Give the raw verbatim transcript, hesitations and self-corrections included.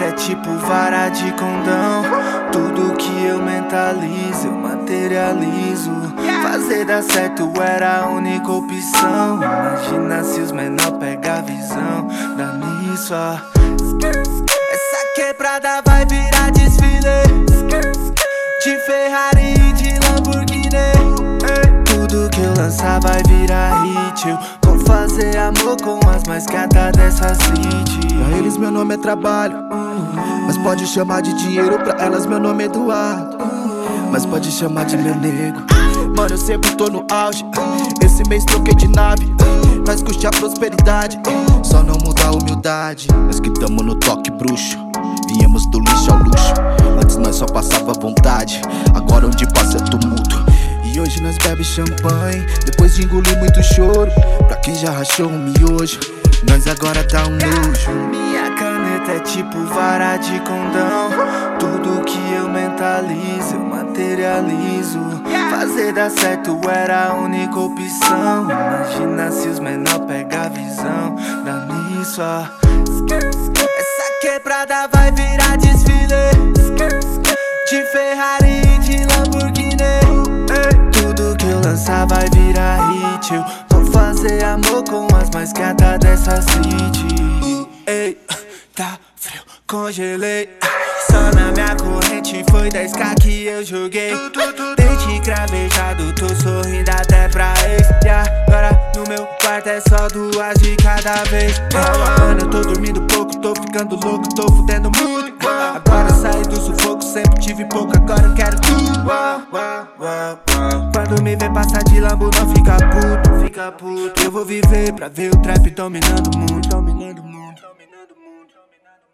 caneta é tipo vara de condão. Tudo que eu mentalizo, eu materializo. Fazer dar certo era a única opção. Imagina se os menor pega a visão. Dá nisso, ó. Essa quebrada vai virar desfile de Ferrari e de Lamborghini. Tudo que eu lançar vai virar hit. Eu vou fazer amor com as mais gatas dessa city. Pra eles meu nome é trabalho, mas pode chamar de dinheiro. Pra elas meu nome é Eduardo, mas pode chamar de meu nego. Mano, eu sempre tô no auge. Esse mês troquei de nave. Nós curte a prosperidade, só não muda a humildade. Nós que tamo no toque bruxo, viemos do lixo ao luxo. Antes nós só passava vontade, agora onde passa é tumulto. E hoje nós bebe champanhe, depois de engolir muito choro. Pra quem já rachou um miojo, nós agora tá um nojo. Minha caneta é tipo vara de condão. Tudo que eu mentalizo, eu materializo. Fazer dar certo era a única opção. Imagina se os menor pega a visão. Dá nisso, ó. Essa quebrada vai virar desfile de Ferrari e de Lamborghini. Tudo que eu lançar vai virar hit. Eu vou fazer amor com as mais gatas dessa city. Ei, tá frio, congelei. Só na minha corrente foi dez k que eu joguei. Dente cravejado, tô sorrindo até pra ex. E agora no meu quarto é só duas de cada vez. Mano, eu tô dormindo pouco, tô ficando louco, tô fudendo muito. Agora eu saí do sufoco, sempre tive pouco, agora eu quero tudo. Quando me vê passar de lambo não fica puto, fica puto. Eu vou viver pra ver o trap dominando o mundo, dominando o mundo, dominando o mundo, dominando o mundo.